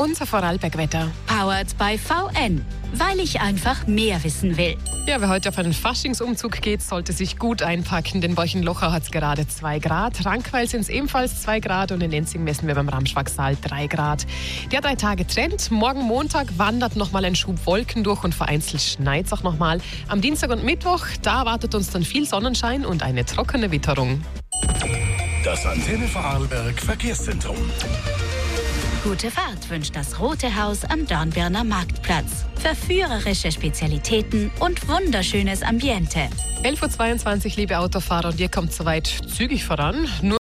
Unser Vorarlbergwetter. Powered by VN, weil ich einfach mehr wissen will. Ja, wer heute auf einen Faschingsumzug geht, sollte sich gut einpacken, denn bei euch in Lochau hat es gerade 2 Grad. Rankweil sind es ebenfalls 2 Grad und in Enzing messen wir beim Ramschwachsal 3 Grad. Der 3 Tage Trend. Morgen Montag wandert nochmal ein Schub Wolken durch und vereinzelt schneit es auch nochmal. Am Dienstag und Mittwoch, da erwartet uns dann viel Sonnenschein und eine trockene Witterung. Das Antenne Vorarlberg Verkehrszentrum. Gute Fahrt wünscht das Rote Haus am Dornbirner Marktplatz. Verführerische Spezialitäten und wunderschönes Ambiente. 11.22 Uhr, liebe Autofahrer, und ihr kommt soweit zügig voran. Nur